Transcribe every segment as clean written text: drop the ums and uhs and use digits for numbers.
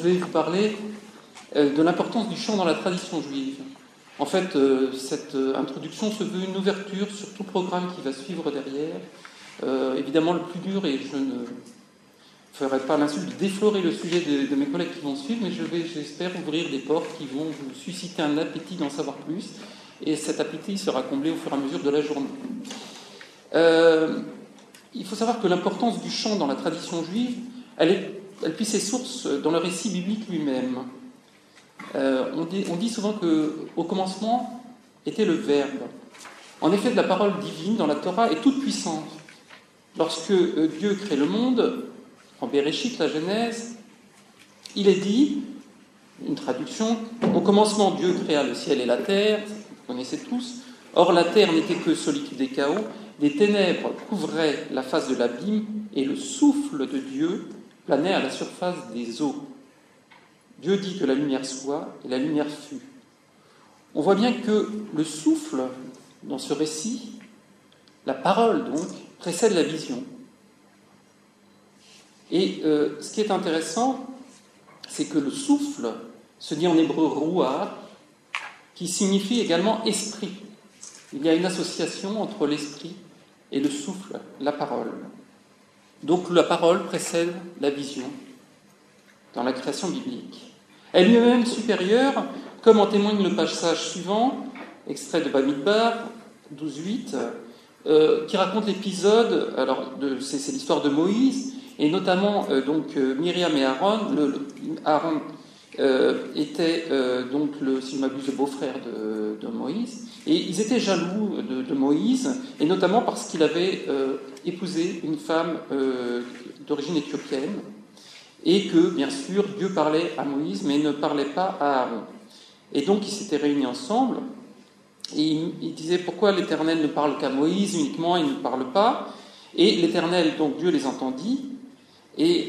vais vous parler de l'importance du chant dans la tradition juive. En fait, cette introduction se veut une ouverture sur tout le programme qui va suivre derrière. Évidemment, le plus dur, et je ne ferai pas l'insulte de déflorer le sujet de mes collègues qui vont suivre, mais j'espère, ouvrir des portes qui vont vous susciter un appétit d'en savoir plus, et cet appétit sera comblé au fur et à mesure de la journée. Il faut savoir que l'importance du chant dans la tradition juive, elle puise ses sources dans le récit biblique lui-même. On dit souvent qu'au commencement était le Verbe. En effet, la parole divine dans la Torah est toute puissante. Lorsque Dieu crée le monde, en Béréchit, la Genèse, il est dit, une traduction, au commencement Dieu créa le ciel et la terre, vous connaissez tous, or la terre n'était que solitude et chaos, des ténèbres couvraient la face de l'abîme et le souffle de Dieu planait à la surface des eaux. Dieu dit que la lumière soit, et la lumière fut. On voit bien que le souffle, dans ce récit, la parole donc, précède la vision. Et ce qui est intéressant, c'est que le souffle se dit en hébreu ruach, qui signifie également esprit. Il y a une association entre l'esprit et le souffle, la parole. Donc la parole précède la vision dans la création biblique. Elle est même supérieure, comme en témoigne le passage suivant, extrait de Bamidbar 12.8, qui raconte l'épisode, c'est l'histoire de Moïse, et notamment Myriam et Aaron. Aaron était si je m'abuse, le beau-frère de Moïse, et ils étaient jaloux de Moïse, et notamment parce qu'il avait épousé une femme d'origine éthiopienne, et que, bien sûr, Dieu parlait à Moïse, mais ne parlait pas à Aaron. Et donc, ils s'étaient réunis ensemble, et ils disaient, pourquoi l'Éternel ne parle qu'à Moïse uniquement, il ne parle pas? Et l'Éternel, donc Dieu les entendit, et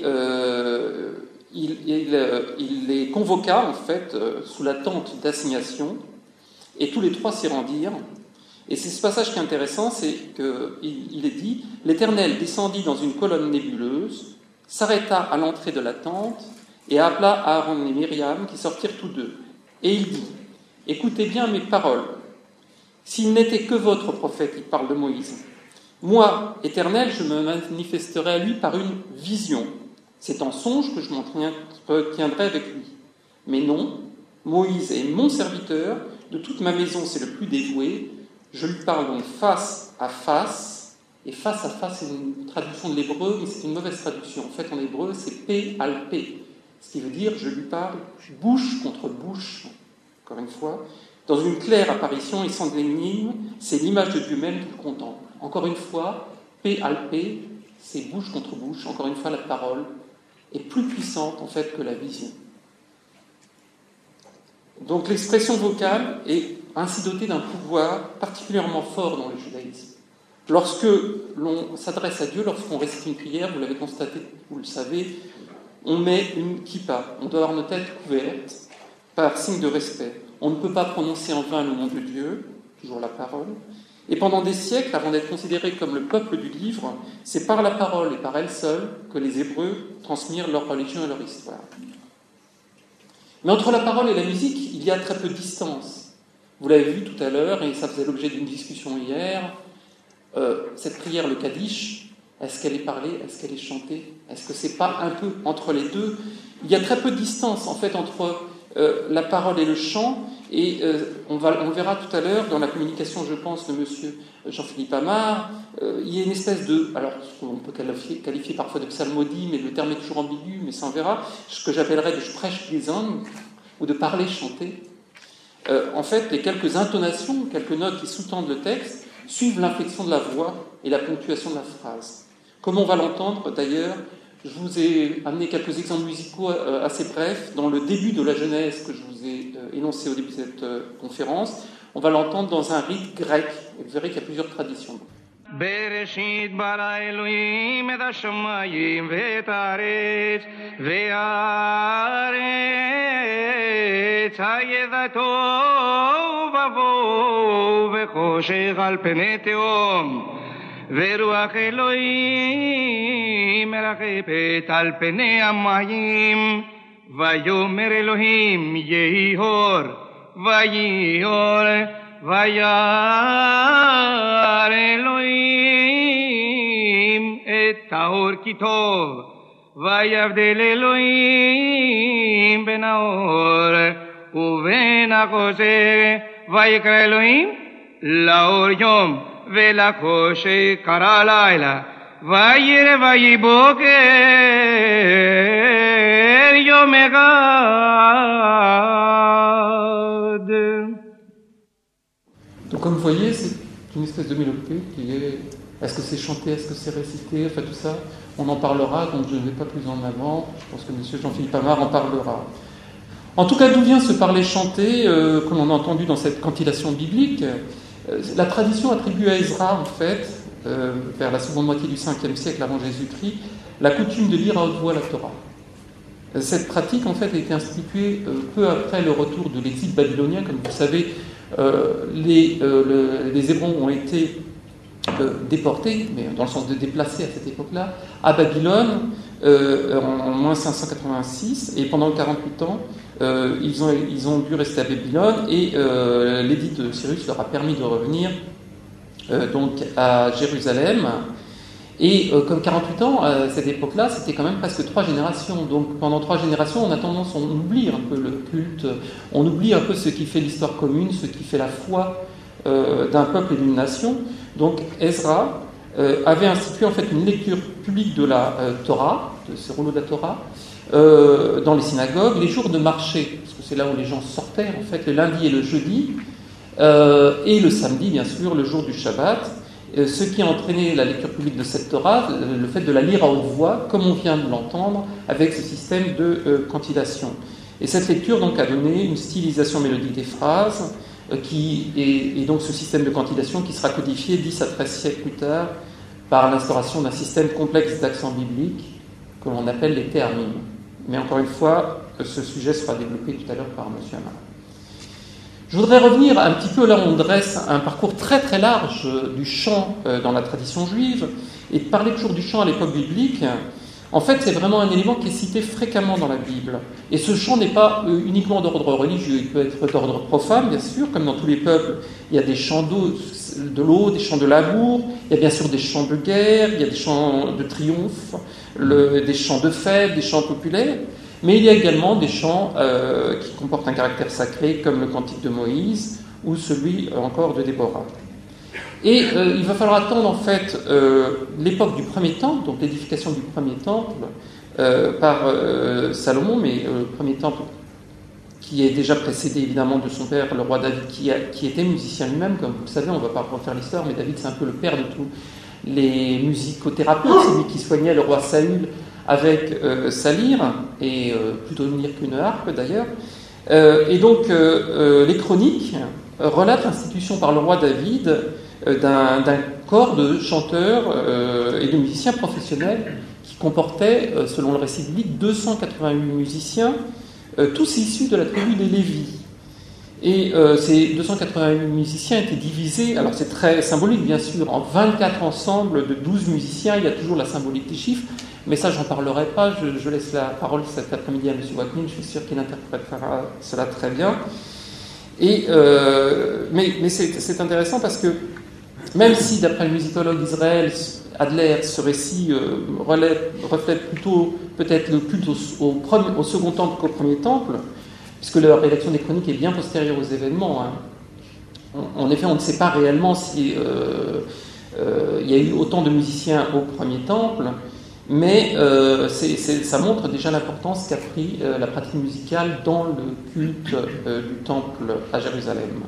il les convoqua, en fait, sous la tente d'assignation, et tous les trois s'y rendirent. Et c'est ce passage qui est intéressant, c'est qu'il est dit, l'Éternel descendit dans une colonne nébuleuse, s'arrêta à l'entrée de la tente et appela Aaron et Myriam qui sortirent tous deux. Et il dit, écoutez bien mes paroles. S'il n'était que votre prophète, il parle de Moïse, moi, Éternel, je me manifesterai à lui par une vision. C'est en songe que je m'entretiendrai avec lui. Mais non, Moïse est mon serviteur, de toute ma maison c'est le plus dévoué, je lui parle donc face à face. Et face à face, c'est une traduction de l'hébreu, mais c'est une mauvaise traduction. En fait, en hébreu, c'est P al P, ce qui veut dire je lui parle bouche contre bouche. Encore une fois, dans une claire apparition et sans énigme, c'est l'image de Dieu même qu'il contemple. Encore une fois, P al P, c'est bouche contre bouche. Encore une fois, la parole est plus puissante en fait que la vision. Donc l'expression vocale est ainsi dotée d'un pouvoir particulièrement fort dans le judaïsme. Lorsque l'on s'adresse à Dieu, lorsqu'on récite une prière, vous l'avez constaté, vous le savez, on met une kippa. On doit avoir nos têtes couvertes par signe de respect. On ne peut pas prononcer en vain le nom de Dieu, toujours la parole. Et pendant des siècles, avant d'être considérés comme le peuple du livre, c'est par la parole et par elle seule que les Hébreux transmirent leur religion et leur histoire. Mais entre la parole et la musique, il y a très peu de distance. Vous l'avez vu tout à l'heure, et ça faisait l'objet d'une discussion hier. Cette prière, le Kaddish, est-ce qu'elle est parlée, est-ce qu'elle est chantée? Est-ce que c'est pas un peu entre les deux? Il y a très peu de distance en fait entre la parole et le chant, et on le verra tout à l'heure dans la communication, je pense, de monsieur Jean-Philippe Amar. Il y a une espèce de, alors on peut qualifier parfois de psalmodie, mais le terme est toujours ambigu, mais ça on verra, ce que j'appellerais de sprech gesang, ou de parler chanter. En fait, les quelques intonations, quelques notes qui sous-tendent le texte suivent l'inflexion de la voix et la ponctuation de la phrase. Comme on va l'entendre d'ailleurs, je vous ai amené quelques exemples musicaux assez brefs dans le début de la Genèse que je vous ai énoncé au début de cette conférence. On va l'entendre dans un rite grec, et vous verrez qu'il y a plusieurs traditions. בראשית ברא אלוהים את השמיים ואת הארץ והארץ הידע תוהו ובוהו וחושך על פני תהום ורוח אלוהים מרחפת על פני המים ויאמר אלוהים יהי אור, ויהי אור, וירא אלוהים את האור כי טוב, ויבדל אלוהים בין האור ובין החושך, ויקרא אלוהים לאור יום ולחושך קרא לילה, וירא ויהי בוקר יום אחד. Donc comme vous voyez, c'est une espèce de mélopée qui est... Est-ce que c'est chanté, est-ce que c'est récité, enfin tout ça, on en parlera, donc je ne vais pas plus en avant, je pense que M. Jean-Philippe Amar en parlera. En tout cas, d'où vient ce parler chanté que l'on a entendu dans cette cantillation biblique? La tradition attribue à Ezra, en fait, vers la seconde moitié du 5e siècle avant Jésus-Christ, la coutume de lire à haute voix la Torah. Cette pratique, en fait, a été instituée peu après le retour de l'exil babylonien. Comme vous le savez, les Hébreux ont été déportés, mais dans le sens de déplacés à cette époque-là, à Babylone en moins 586, et pendant 48 ans, ils ont dû rester à Babylone, et l'édit de Cyrus leur a permis de revenir donc à Jérusalem. Et comme 48 ans, à cette époque-là, c'était quand même presque 3 générations. Donc pendant 3 générations, on a tendance, on oublie un peu le culte, on oublie un peu ce qui fait l'histoire commune, ce qui fait la foi d'un peuple et d'une nation. Donc Ezra avait institué en fait une lecture publique de la Torah, de ce rouleau de la Torah, dans les synagogues, les jours de marché, parce que c'est là où les gens sortaient, en fait, le lundi et le jeudi, et le samedi, bien sûr, le jour du Shabbat. Ce qui a entraîné la lecture publique de cette Torah, le fait de la lire à haute voix, comme on vient de l'entendre, avec ce système de cantillation. Et cette lecture donc a donné une stylisation mélodique des phrases, et donc ce système de cantillation qui sera codifié 10 à 13 siècles plus tard par l'instauration d'un système complexe d'accents bibliques que l'on appelle les théarmim. Mais encore une fois, ce sujet sera développé tout à l'heure par M. Amar. Je voudrais revenir un petit peu, là on dresse un parcours très très large du chant dans la tradition juive, et parler toujours du chant à l'époque biblique, en fait c'est vraiment un élément qui est cité fréquemment dans la Bible. Et ce chant n'est pas uniquement d'ordre religieux, il peut être d'ordre profane bien sûr, comme dans tous les peuples, il y a des chants de l'eau, des chants de labour, il y a bien sûr des chants de guerre, il y a des chants de triomphe, des chants de fête, des chants populaires. Mais il y a également des chants qui comportent un caractère sacré, comme le cantique de Moïse ou celui encore de Déborah. Et il va falloir attendre en fait l'époque du premier temple, donc l'édification du premier temple par Salomon, mais le premier temple qui est déjà précédé évidemment de son père, le roi David, qui était musicien lui-même, comme vous le savez, on ne va pas refaire l'histoire, mais David c'est un peu le père de tous les musicothérapeutes, c'est lui qui soignait le roi Saül avec sa lyre, et plutôt une lyre qu'une harpe d'ailleurs. Et donc les chroniques relatent l'institution par le roi David d'un corps de chanteurs et de musiciens professionnels qui comportait, selon le récit biblique, 288 musiciens, tous issus de la tribu des Lévis. Et ces 288 musiciens étaient divisés, alors c'est très symbolique bien sûr, en 24 ensembles de 12 musiciens, il y a toujours la symbolique des chiffres, mais ça j'en parlerai pas, je laisse la parole cet après-midi à M. Watnin, je suis sûr qu'il interprétera cela très bien. Et, mais c'est intéressant parce que même si d'après le musicologue Israël Adler, ce récit reflète plutôt peut-être le culte au second temple qu'au premier temple, puisque la rédaction des chroniques est bien postérieure aux événements. Hein. En effet, on ne sait pas réellement si il y a eu autant de musiciens au premier temple, mais ça montre déjà l'importance qu'a pris la pratique musicale dans le culte du temple à Jérusalem.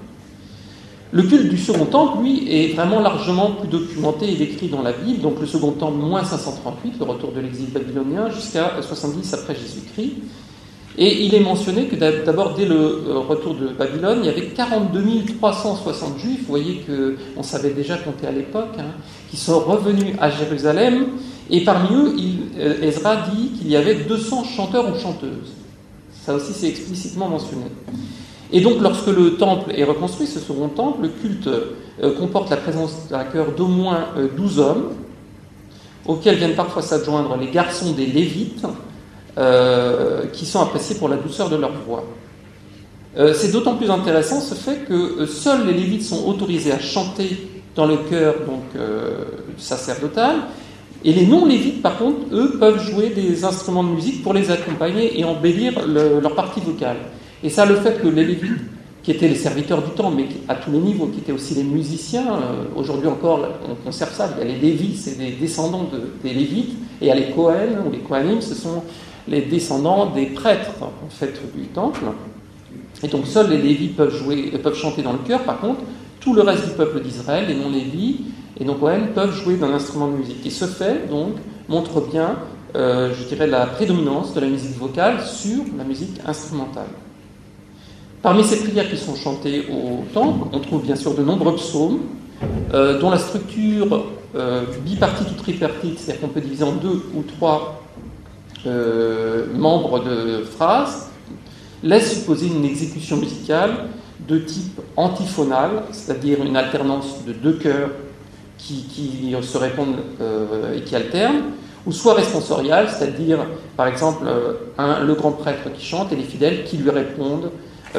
Le culte du second temple, lui, est vraiment largement plus documenté et décrit dans la Bible. Donc le second temple, moins 538, le retour de l'exil babylonien, jusqu'à 70 après Jésus-Christ. Et il est mentionné que d'abord, dès le retour de Babylone, il y avait 42 360 juifs, vous voyez qu'on savait déjà compter à l'époque, hein, qui sont revenus à Jérusalem, et parmi eux, Ezra dit qu'il y avait 200 chanteurs ou chanteuses. Ça aussi, c'est explicitement mentionné. Et donc, lorsque le temple est reconstruit, ce second temple, le culte comporte la présence d'un chœur d'au moins 12 hommes, auxquels viennent parfois s'adjoindre les garçons des Lévites, qui sont appréciés pour la douceur de leur voix. C'est d'autant plus intéressant ce fait que seuls les lévites sont autorisés à chanter dans le chœur sacerdotal, et les non-lévites, par contre, eux, peuvent jouer des instruments de musique pour les accompagner et embellir leur partie vocale. Et ça, le fait que les lévites, qui étaient les serviteurs du temple, mais à tous les niveaux, qui étaient aussi les musiciens, aujourd'hui encore, on conserve ça, il y a les Lévis, c'est des descendants des Lévites, et il y a les Kohen, ou les Kohanim, ce sont les descendants des prêtres, en fait, du temple. Et donc, seuls les Lévis peuvent chanter dans le chœur. Par contre, tout le reste du peuple d'Israël, les non-Lévis, et donc Kohen, peuvent jouer d'un instrument de musique. Et ce fait, donc, montre bien, je dirais, la prédominance de la musique vocale sur la musique instrumentale. Parmi ces prières qui sont chantées au temple, on trouve bien sûr de nombreux psaumes, dont la structure bipartite ou tripartite, c'est-à-dire qu'on peut diviser en 2 ou 3 membres de phrases, laisse supposer une exécution musicale de type antiphonal, c'est-à-dire une alternance de 2 chœurs qui se répondent et qui alternent, ou soit responsoriale, c'est-à-dire par exemple le grand prêtre qui chante et les fidèles qui lui répondent.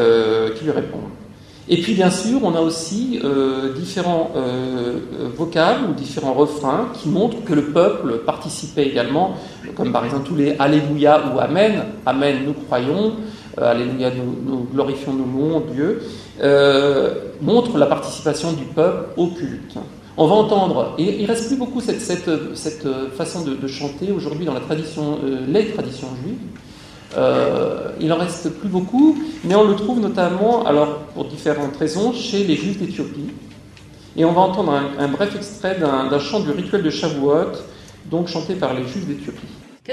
Et puis bien sûr, on a aussi différents vocables ou différents refrains qui montrent que le peuple participait également, comme par exemple tous les Alléluia ou Amen. Amen, nous croyons. Alléluia, nous glorifions, nous louons Dieu. Montre la participation du peuple au culte. On va entendre, et il ne reste plus beaucoup cette façon de chanter aujourd'hui dans les traditions juives. Il n'en reste plus beaucoup, mais on le trouve notamment, alors pour différentes raisons, chez les Juifs d'Éthiopie. Et on va entendre un bref extrait d'un chant du rituel de Shavuot, donc chanté par les Juifs d'Éthiopie.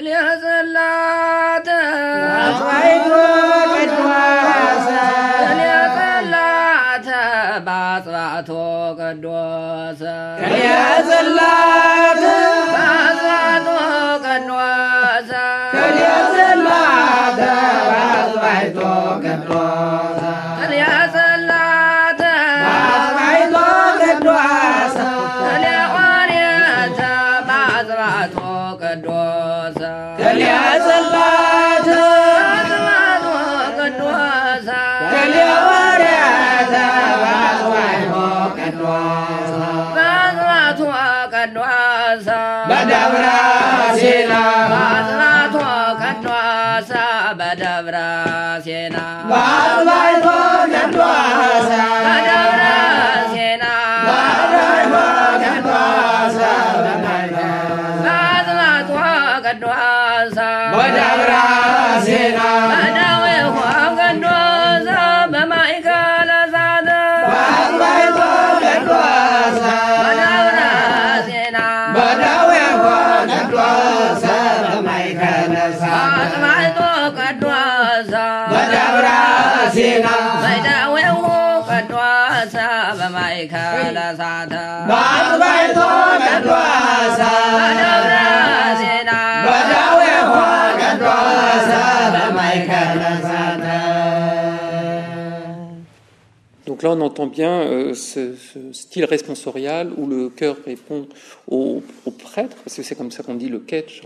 Donc là, on entend bien ce style responsorial où le chœur répond au prêtre, parce que c'est comme ça qu'on dit le ketch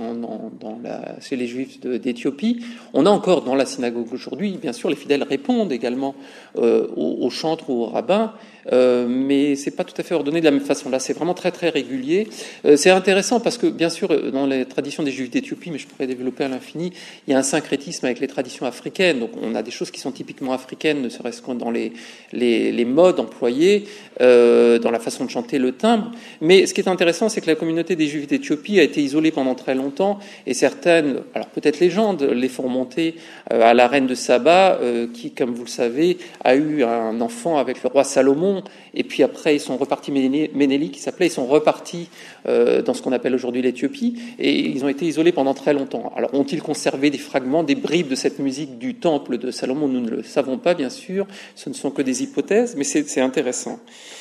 chez les Juifs d'Éthiopie. On a encore dans la synagogue aujourd'hui, bien sûr, les fidèles répondent également au chantre ou au rabbin, mais c'est pas tout à fait ordonné de la même façon. Là, c'est vraiment très très régulier. C'est intéressant parce que, bien sûr, dans les traditions des Juifs d'Éthiopie, mais je pourrais développer à l'infini, il y a un syncrétisme avec les traditions africaines. Donc, on a des choses qui sont typiquement africaines, ne serait-ce que dans les modes employés, dans la façon de chanter, le timbre. Mais ce qui est intéressant, c'est que la communauté des Juifs d'Éthiopie a été isolée pendant très longtemps, et certaines, alors peut-être légendes, les font remonter à la reine de Saba, qui, comme vous le savez, a eu un enfant avec le roi Salomon, et puis après ils sont repartis, Ménélique qui s'appelait, ils sont repartis dans ce qu'on appelle aujourd'hui l'Éthiopie, et ils ont été isolés pendant très longtemps. Alors ont-ils conservé des fragments, des bribes de cette musique du temple de Salomon? Nous ne le savons pas, bien sûr, ce ne sont que des hypothèses, mais c'est intéressant.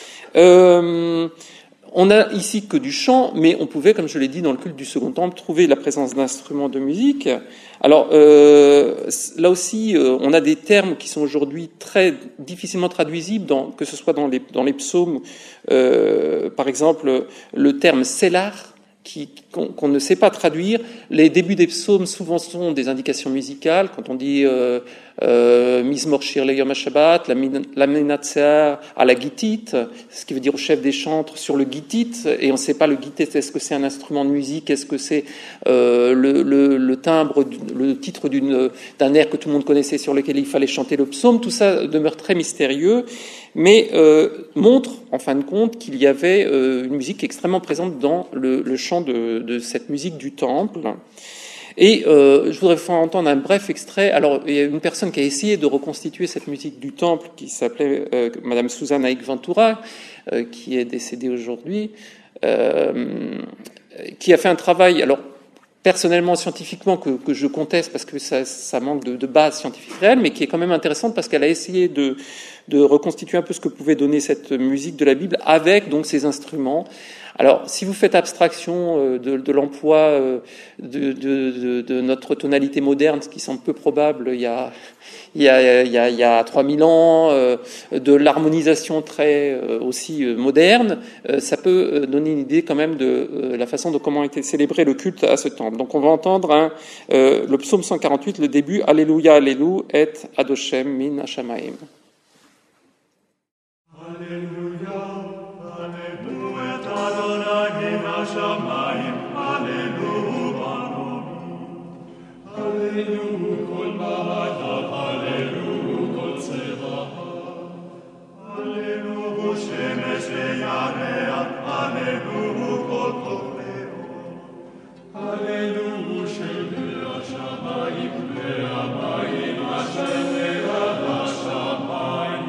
On n'a ici que du chant, mais on pouvait, comme je l'ai dit, dans le culte du Second Temple, trouver la présence d'instruments de musique. Alors, là aussi, on a des termes qui sont aujourd'hui très difficilement traduisibles, que ce soit dans les psaumes. Par exemple, le terme « selar », qu'on ne sait pas traduire. Les débuts des psaumes souvent sont des indications musicales. Quand on dit Mizmor Shir Yom HaShabbat, la Menatseah à la Gittite, ce qui veut dire au chef des chantres sur le Gittite, et on ne sait pas le Gittite, est-ce que c'est un instrument de musique, est-ce que c'est le timbre, le titre d'un air que tout le monde connaissait sur lequel il fallait chanter le psaume. Tout ça demeure très mystérieux, mais montre en fin de compte qu'il y avait une musique extrêmement présente dans le chant de cette musique du temple. Et je voudrais vous faire entendre un bref extrait. Alors, il y a une personne qui a essayé de reconstituer cette musique du temple, qui s'appelait Madame Susan Aik Ventura, qui est décédée aujourd'hui, qui a fait un travail, alors personnellement, scientifiquement, que je conteste parce que ça manque de base scientifique réelle, mais qui est quand même intéressante parce qu'elle a essayé de reconstituer un peu ce que pouvait donner cette musique de la Bible avec donc ces instruments. Alors, si vous faites abstraction de l'emploi de notre tonalité moderne, ce qui semble peu probable il y a 3000 ans, de l'harmonisation très aussi moderne, ça peut donner une idée quand même de la façon dont comment était célébré le culte à ce temple. Donc, on va entendre le psaume 148, le début, Alléluia, Alléluia, et Adoshem min Hashamaim. Alléluia, Alléluia, et Adonai min Hashamaim, Alléluia, Alléluia, kol ma'atav, Alléluia, kol tzeva'ah, Alléluia, shemesh ve'yareach, Alléluia, kol kochleot, Alléluia, shel ve'ashamayim, ve'amayim, Hashem ve'ashamayim,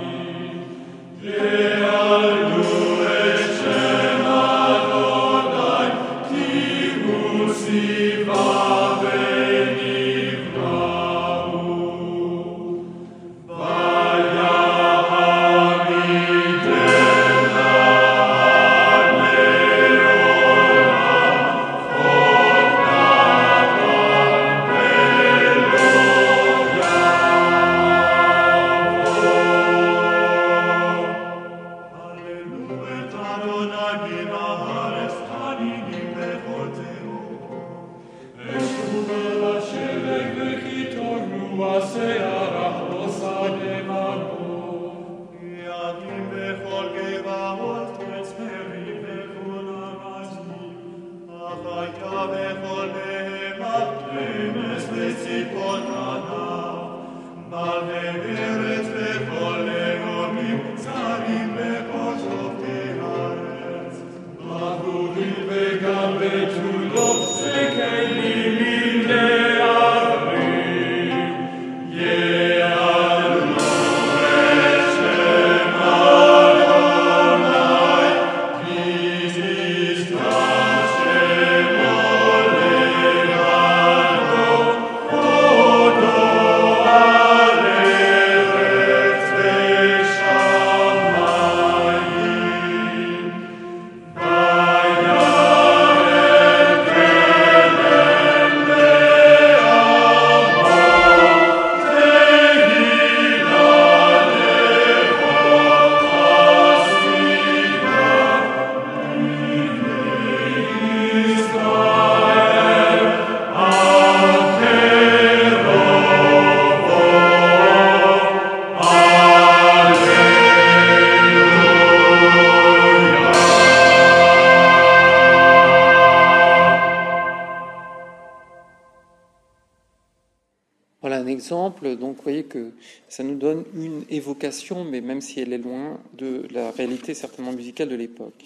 Donc, vous voyez que ça nous donne une évocation, mais même si elle est loin de la réalité certainement musicale de l'époque.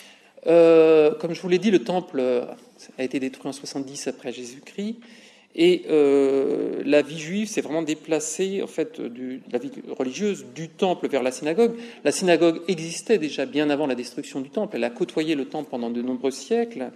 Comme je vous l'ai dit, le temple a été détruit en 70 après Jésus-Christ, et la vie juive s'est vraiment déplacée, en fait, la vie religieuse du temple vers la synagogue. La synagogue existait déjà bien avant la destruction du temple. Elle a côtoyé le temple pendant de nombreux siècles.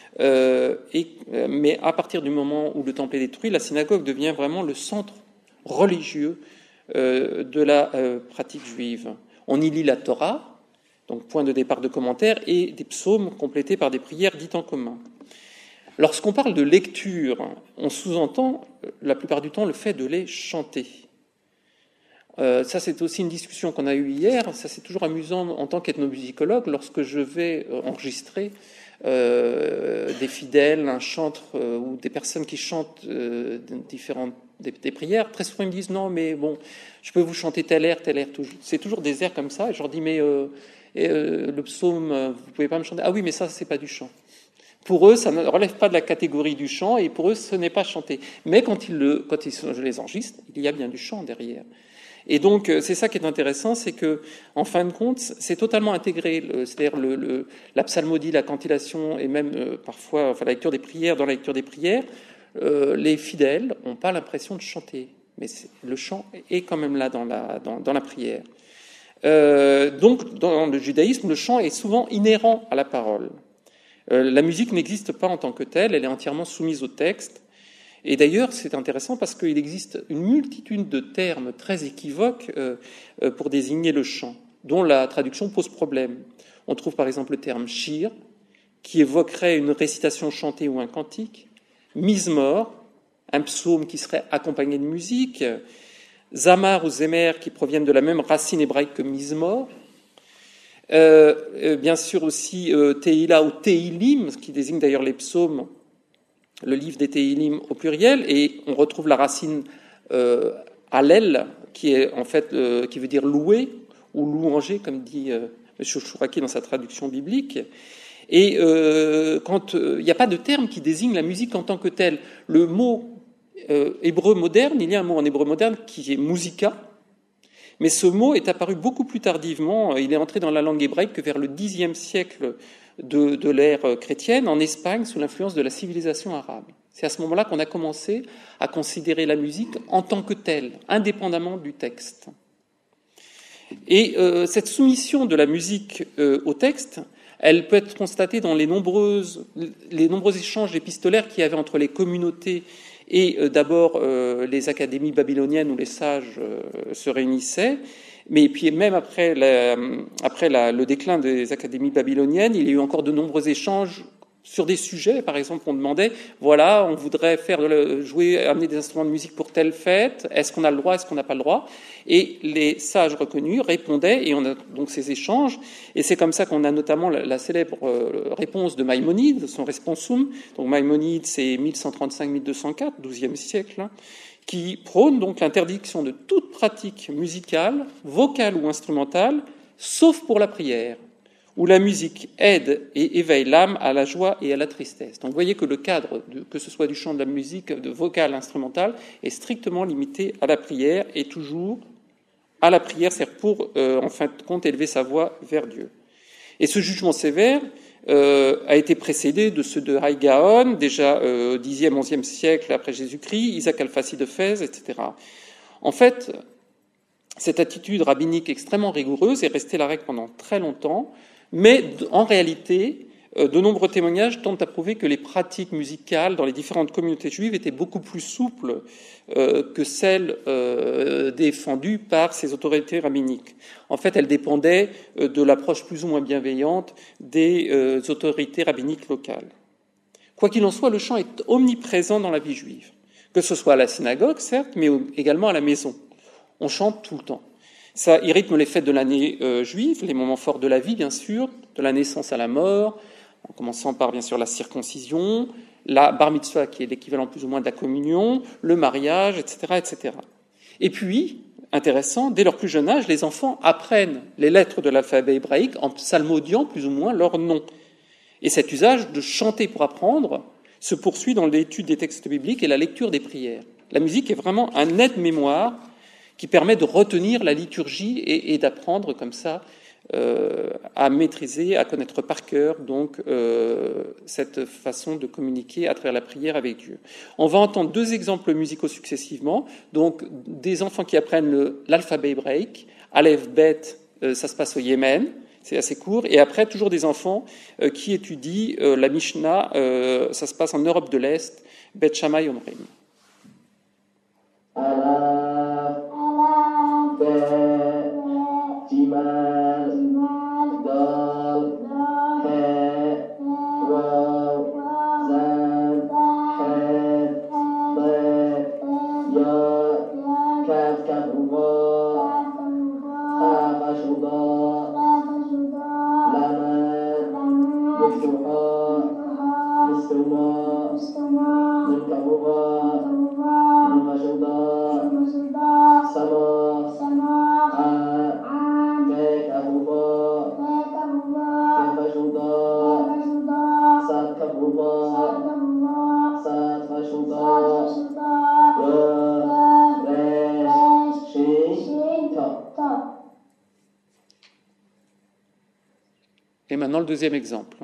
Mais à partir du moment où le temple est détruit, la synagogue devient vraiment le centre religieux de la pratique juive. On y lit la Torah, donc point de départ de commentaires, et des psaumes complétés par des prières dites en commun. Lorsqu'on parle de lecture, on sous-entend la plupart du temps le fait de les chanter. Ça, c'est aussi une discussion qu'on a eue hier. Ça, c'est toujours amusant en tant qu'ethnomusicologue, lorsque je vais enregistrer des fidèles, un chantre ou des personnes qui chantent différentes des prières, très souvent ils me disent non mais bon, je peux vous chanter tel air, c'est toujours des airs comme ça. Et je leur dis mais le psaume, vous pouvez pas me chanter. Ah oui mais ça c'est pas du chant. Pour eux, ça ne relève pas de la catégorie du chant et pour eux, ce n'est pas chanté. Mais quand je les enregistre, il y a bien du chant derrière. Et donc, c'est ça qui est intéressant, c'est que, en fin de compte, c'est totalement intégré. C'est-à-dire la psalmodie, la cantillation et même parfois, la lecture des prières. Dans la lecture des prières, les fidèles n'ont pas l'impression de chanter, mais le chant est quand même là dans la prière. Donc, dans le judaïsme, le chant est souvent inhérent à la parole. La musique n'existe pas en tant que telle, elle est entièrement soumise au texte. Et d'ailleurs, c'est intéressant parce qu'il existe une multitude de termes très équivoques pour désigner le chant, dont la traduction pose problème. On trouve par exemple le terme shir, qui évoquerait une récitation chantée ou un cantique, mizmor, un psaume qui serait accompagné de musique, zamar ou zemer, qui proviennent de la même racine hébraïque que mizmor, bien sûr aussi Tehila ou Tehilim, ce qui désigne d'ailleurs les psaumes, le livre des Tehilim au pluriel, et on retrouve la racine Hallel, qui est en fait qui veut dire louer ou louanger, comme dit M. Chouraki dans sa traduction biblique. Et quand il n'y a pas de terme qui désigne la musique en tant que telle, le mot hébreu moderne, il y a un mot en hébreu moderne qui est musica. Mais ce mot est apparu beaucoup plus tardivement. Il est entré dans la langue hébraïque que vers le Xe siècle de l'ère chrétienne, en Espagne, sous l'influence de la civilisation arabe. C'est à ce moment-là qu'on a commencé à considérer la musique en tant que telle, indépendamment du texte. Et cette soumission de la musique au texte, elle peut être constatée dans les nombreux échanges épistolaires qu'il y avait entre les communautés et d'abord les académies babyloniennes où les sages se réunissaient, mais puis même après le déclin des académies babyloniennes, il y a eu encore de nombreux échanges sur des sujets. Par exemple, on demandait, voilà, on voudrait amener des instruments de musique pour telle fête, est-ce qu'on a le droit, est-ce qu'on n'a pas le droit? Et les sages reconnus répondaient, et on a donc ces échanges, et c'est comme ça qu'on a notamment la célèbre réponse de Maïmonide, son responsum. Donc Maïmonide, c'est 1135-1204, XIIe siècle, qui prône donc l'interdiction de toute pratique musicale, vocale ou instrumentale, sauf pour la prière, où la musique aide et éveille l'âme à la joie et à la tristesse. Donc vous voyez que le cadre, que ce soit du chant, de la musique, de vocale, instrumentale, est strictement limité à la prière, et toujours à la prière sert pour, en fin de compte, élever sa voix vers Dieu. Et ce jugement sévère a été précédé de ceux de Haï Gaon, déjà au Xe, XIe siècle après Jésus-Christ, Isaac Alfasi de Fès, etc. En fait, cette attitude rabbinique extrêmement rigoureuse est restée la règle pendant très longtemps, mais en réalité, de nombreux témoignages tentent à prouver que les pratiques musicales dans les différentes communautés juives étaient beaucoup plus souples que celles défendues par ces autorités rabbiniques. En fait, elles dépendaient de l'approche plus ou moins bienveillante des autorités rabbiniques locales. Quoi qu'il en soit, le chant est omniprésent dans la vie juive, que ce soit à la synagogue, certes, mais également à la maison. On chante tout le temps. Ça rythme les fêtes de l'année juive, les moments forts de la vie, bien sûr, de la naissance à la mort, en commençant par, bien sûr, la circoncision, la bar mitzvah, qui est l'équivalent plus ou moins de la communion, le mariage, etc., etc. Et puis, intéressant, dès leur plus jeune âge, les enfants apprennent les lettres de l'alphabet hébraïque en psalmodiant plus ou moins leur nom. Et cet usage de chanter pour apprendre se poursuit dans l'étude des textes bibliques et la lecture des prières. La musique est vraiment un aide-mémoire qui permet de retenir la liturgie et d'apprendre comme ça à maîtriser, à connaître par cœur donc cette façon de communiquer à travers la prière avec Dieu. On va entendre deux exemples musicaux successivement. Donc des enfants qui apprennent l'alphabet hébraïque, Aleph, Bet, ça se passe au Yémen, c'est assez court, et après toujours des enfants qui étudient la Mishnah, ça se passe en Europe de l'Est, Bet Shammai Omrim. Et maintenant le deuxième exemple.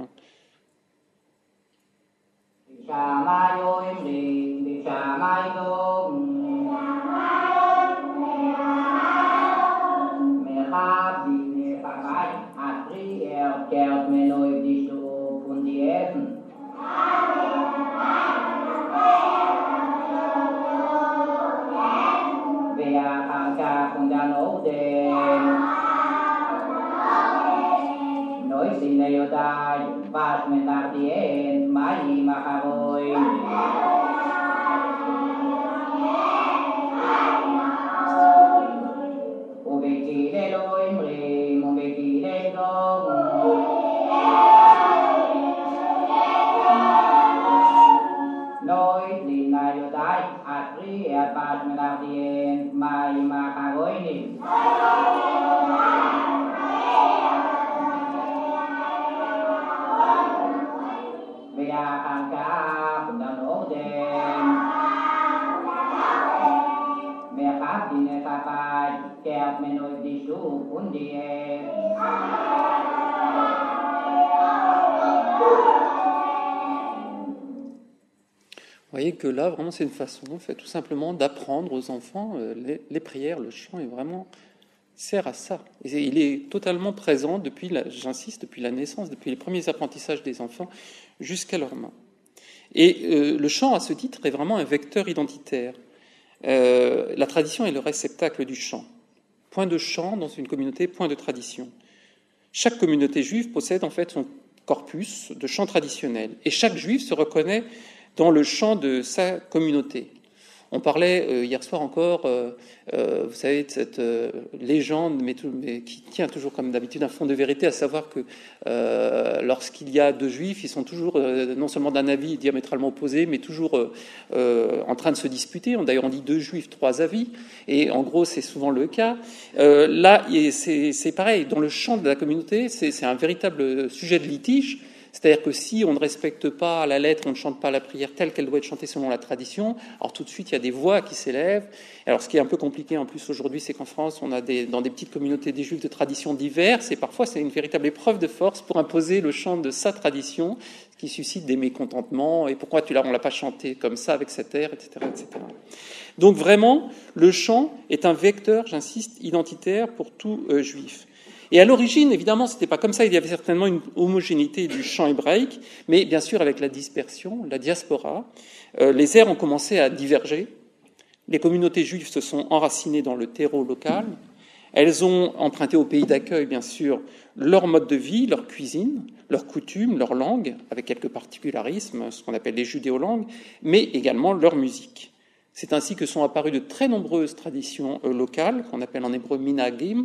Vous voyez que là, vraiment, c'est une façon, en fait, tout simplement, d'apprendre aux enfants les prières. Le chant est vraiment sert à ça. Et il est totalement présent depuis, j'insiste, depuis la naissance, depuis les premiers apprentissages des enfants jusqu'à leur main. Et le chant, à ce titre, est vraiment un vecteur identitaire. La tradition est le réceptacle du chant. Point de chant dans une communauté, point de tradition. Chaque communauté juive possède en fait son corpus de chants traditionnels. Et chaque juif se reconnaît dans le chant de sa communauté. On parlait hier soir encore, vous savez, de cette légende, mais qui tient toujours comme d'habitude un fond de vérité, à savoir que lorsqu'il y a deux juifs, ils sont toujours non seulement d'un avis diamétralement opposé, mais toujours en train de se disputer. D'ailleurs, on dit deux juifs, trois avis, et en gros, c'est souvent le cas. Là, c'est pareil, dans le chant de la communauté, c'est un véritable sujet de litige. C'est-à-dire que si on ne respecte pas la lettre, on ne chante pas la prière telle qu'elle doit être chantée selon la tradition, alors tout de suite, il y a des voix qui s'élèvent. Alors, ce qui est un peu compliqué en plus aujourd'hui, c'est qu'en France, on a dans des petites communautés des juifs de traditions diverses, et parfois, c'est une véritable épreuve de force pour imposer le chant de sa tradition, ce qui suscite des mécontentements, et pourquoi on ne l'a pas chanté comme ça, avec cet air, etc., etc. Donc, vraiment, le chant est un vecteur, j'insiste, identitaire pour tout juif. Et à l'origine, évidemment, c'était pas comme ça. Il y avait certainement une homogénéité du chant hébraïque, mais bien sûr, avec la dispersion, la diaspora, les airs ont commencé à diverger. Les communautés juives se sont enracinées dans le terreau local. Elles ont emprunté au pays d'accueil, bien sûr, leur mode de vie, leur cuisine, leurs coutumes, leur langue, avec quelques particularismes, ce qu'on appelle les judéo-langues, mais également leur musique. C'est ainsi que sont apparues de très nombreuses traditions locales, qu'on appelle en hébreu minhagim.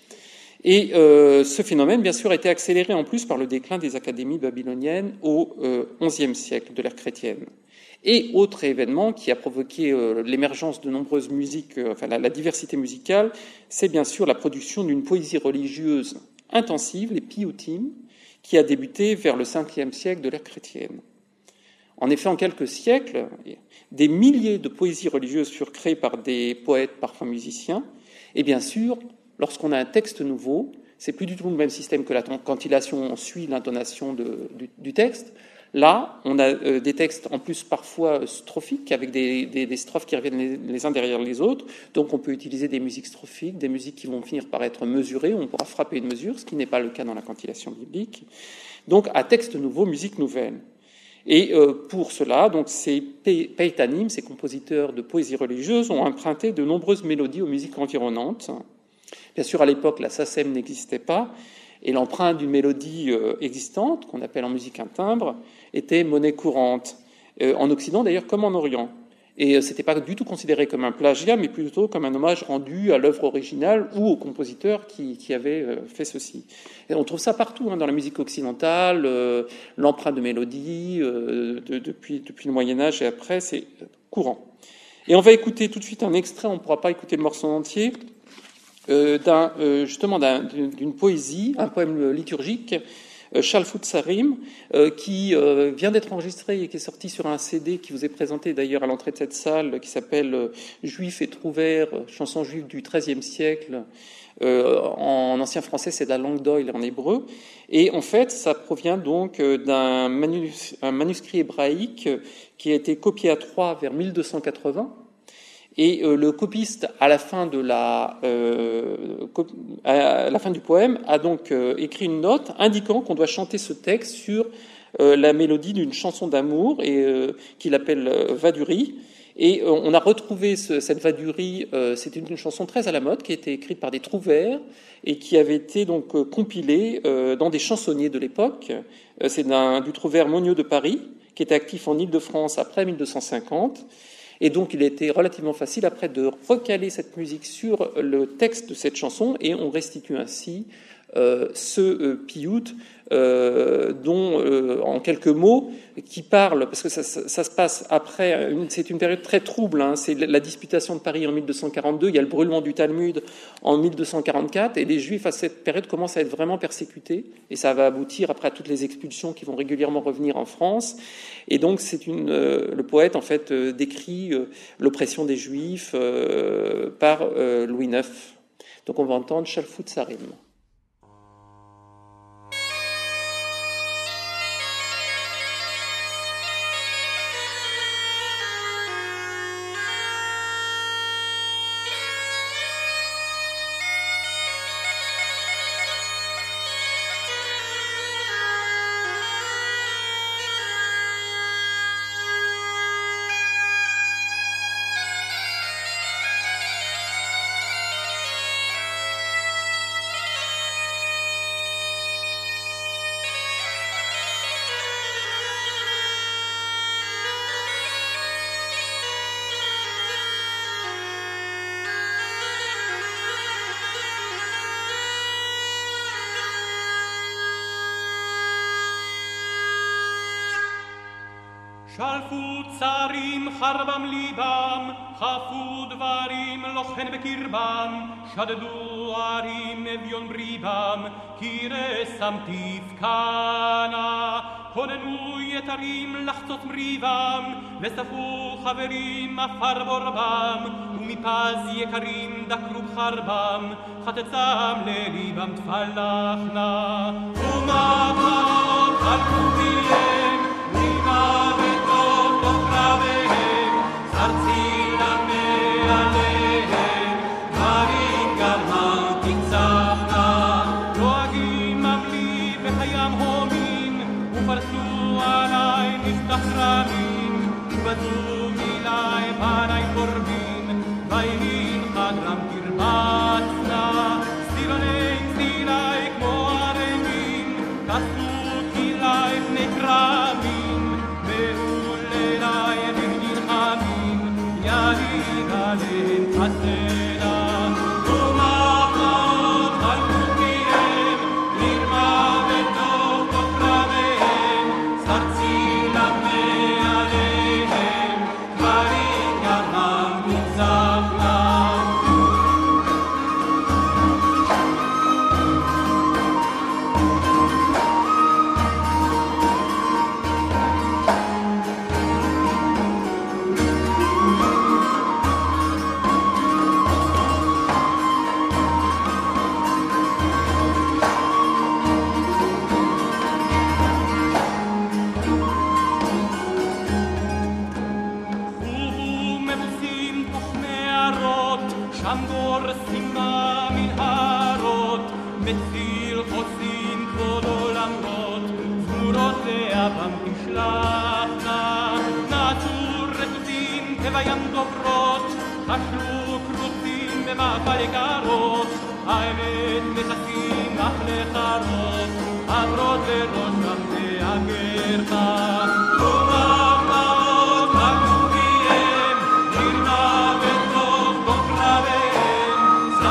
Et ce phénomène, bien sûr, a été accéléré en plus par le déclin des académies babyloniennes au XIe siècle de l'ère chrétienne. Et autre événement qui a provoqué l'émergence de nombreuses musiques, la diversité musicale, c'est bien sûr la production d'une poésie religieuse intensive, les piyutim, qui a débuté vers le Ve siècle de l'ère chrétienne. En effet, en quelques siècles, des milliers de poésies religieuses furent créées par des poètes, parfois musiciens, et bien sûr, lorsqu'on a un texte nouveau, c'est plus du tout le même système que la cantillation, on suit l'intonation du texte. Là, on a des textes en plus parfois strophiques, avec des strophes qui reviennent les uns derrière les autres. Donc on peut utiliser des musiques strophiques, des musiques qui vont finir par être mesurées, on pourra frapper une mesure, ce qui n'est pas le cas dans la cantillation biblique. Donc à texte nouveau, musique nouvelle. Et pour cela, donc, ces peitanim, ces compositeurs de poésie religieuse, ont emprunté de nombreuses mélodies aux musiques environnantes. Bien sûr, à l'époque, la SACEM n'existait pas, et l'emprunt d'une mélodie existante, qu'on appelle en musique un timbre, était monnaie courante, en Occident d'ailleurs comme en Orient. Et ce n'était pas du tout considéré comme un plagiat, mais plutôt comme un hommage rendu à l'œuvre originale ou au compositeur qui avait fait ceci. Et on trouve ça partout, dans la musique occidentale, l'emprunt de mélodie, depuis le Moyen-Âge et après, c'est courant. Et on va écouter tout de suite un extrait, on ne pourra pas écouter le morceau entier, d'une poésie, un poème liturgique, Shalfut-Sarim, qui vient d'être enregistré et qui est sorti sur un CD qui vous est présenté d'ailleurs à l'entrée de cette salle, qui s'appelle Juifs et Trouvères, chansons juives du XIIIe siècle. En ancien français, c'est de la langue d'Oïl en hébreu. Et en fait, ça provient donc d'un manuscrit hébraïque qui a été copié à Troyes vers 1280. Et le copiste, à la fin du poème, a donc écrit une note indiquant qu'on doit chanter ce texte sur la mélodie d'une chanson d'amour qu'il appelle Vaduri. Et on a retrouvé cette Vaduri, c'était une chanson très à la mode qui a été écrite par des trouvères et qui avait été donc compilée dans des chansonniers de l'époque. C'est du trouvère Monnieu de Paris, qui était actif en Île-de-France après 1250. Et donc, il a été relativement facile après de recaler cette musique sur le texte de cette chanson et on restitue ainsi ce piout dont, en quelques mots, qui parle, parce que ça se passe après, c'est une période très trouble, c'est la disputation de Paris en 1242, il y a le brûlement du Talmud en 1244, et les Juifs à cette période commencent à être vraiment persécutés, et ça va aboutir après à toutes les expulsions qui vont régulièrement revenir en France. Et donc le poète en fait décrit l'oppression des Juifs par Louis IX. Donc on va entendre Shalfut-Sarim. שלפו צרים חרבם ליבם, חפו דברים לוחן בקרבם, שדדו ערים אביון בריבם, כי רסם תפקנה. כוננו יתרים לחצות מריבם, וספו חברים עפר בורבם, ומפז יקרים דקרו בחרבם, חטצם לליבם תפלחנה. ומאמרות חלקו פיהם, רימה וטוב תוך רביהם, זרצילה מעליהם, דברים גרמם תצחנה. נוהגים ממלי וחיים הומים, ופרסו עלי נפתח רמים, ובזו מילי פני קורבים, ואילין חדרם תרבצנה. סטירוני סטירי כמו ערמים, כסו קילי בני קרמים, מעוללי ונלחמים, יליד עליהם חסנה. ומחמאות חלקו פיהם, לרמה ותוך תוך רביהם, זרצילה מעליהם, דברים גרמם תצחנה. שם גורסים במנהרות, מציל חוסים כבודו למרות, זמורות לאבם תשלחנה. נעצו רטוטים כבים דוברות, חשלו כרוצים במפל גרות, האמת מכסים אך לחרות, עברות לראשם תאגרנה. ומחמאות חלקו פיהם,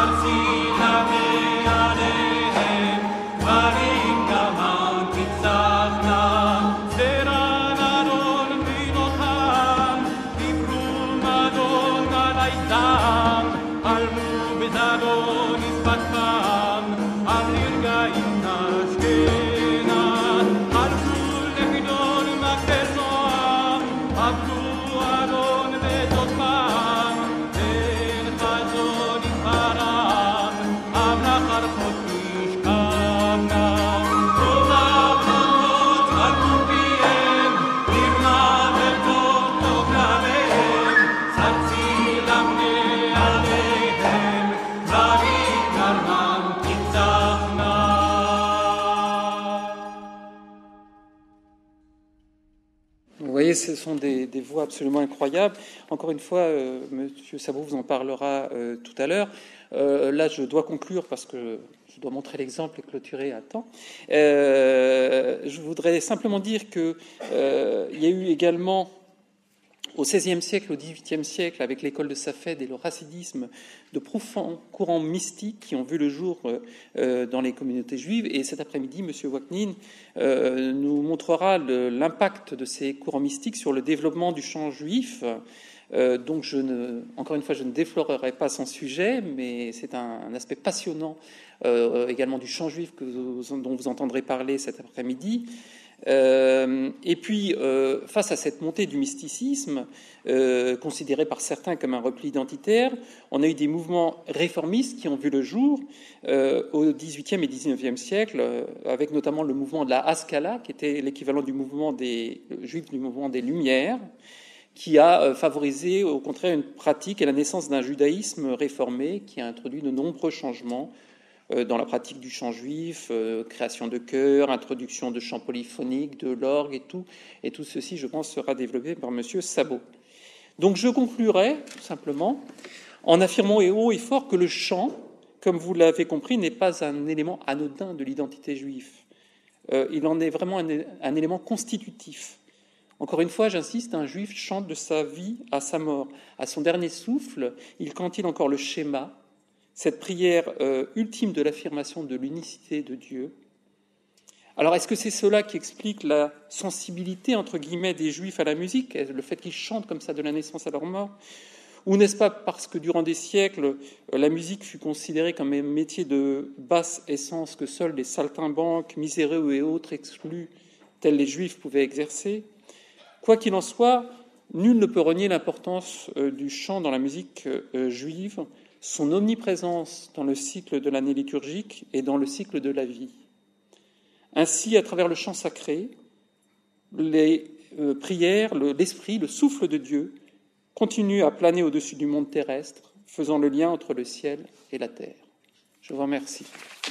Ce sont des voix absolument incroyables. Encore une fois, M. Sabot vous en parlera tout à l'heure. Là, je dois conclure parce que je dois montrer l'exemple et clôturer à temps. Je voudrais simplement dire qu'il y a eu également, au XVIe siècle, au XVIIIe siècle, avec l'école de Safed et le racidisme, de profonds courants mystiques qui ont vu le jour dans les communautés juives. Et cet après-midi, M. Waknin nous montrera l'impact de ces courants mystiques sur le développement du chant juif. Donc, encore une fois, je ne déflorerai pas son sujet, mais c'est un aspect passionnant également du chant juif dont vous entendrez parler cet après-midi. Et puis, face à cette montée du mysticisme, considéré par certains comme un repli identitaire, on a eu des mouvements réformistes qui ont vu le jour au XVIIIe et XIXe siècle, avec notamment le mouvement de la Haskalah, qui était l'équivalent du mouvement des Juifs du mouvement des Lumières, qui a favorisé au contraire une pratique et la naissance d'un judaïsme réformé qui a introduit de nombreux changements dans la pratique du chant juif, création de chœurs, introduction de chants polyphoniques, de l'orgue et tout ceci, je pense, sera développé par M. Sabot. Donc je conclurai tout simplement en affirmant haut et fort que le chant, comme vous l'avez compris, n'est pas un élément anodin de l'identité juive. Il en est vraiment un élément constitutif. Encore une fois, j'insiste, un juif chante de sa vie à sa mort. À son dernier souffle, il cantine encore le schéma, cette prière ultime de l'affirmation de l'unicité de Dieu. Alors, est-ce que c'est cela qui explique la sensibilité, entre guillemets, des Juifs à la musique, le fait qu'ils chantent comme ça de la naissance à leur mort? Ou n'est-ce pas parce que durant des siècles, la musique fut considérée comme un métier de basse essence que seuls les saltimbanques, miséreux et autres exclus, tels les Juifs, pouvaient exercer? Quoi qu'il en soit, nul ne peut renier l'importance du chant dans la musique juive, son omniprésence dans le cycle de l'année liturgique et dans le cycle de la vie. Ainsi, à travers le chant sacré, les prières, l'esprit, le souffle de Dieu continuent à planer au-dessus du monde terrestre, faisant le lien entre le ciel et la terre. Je vous remercie.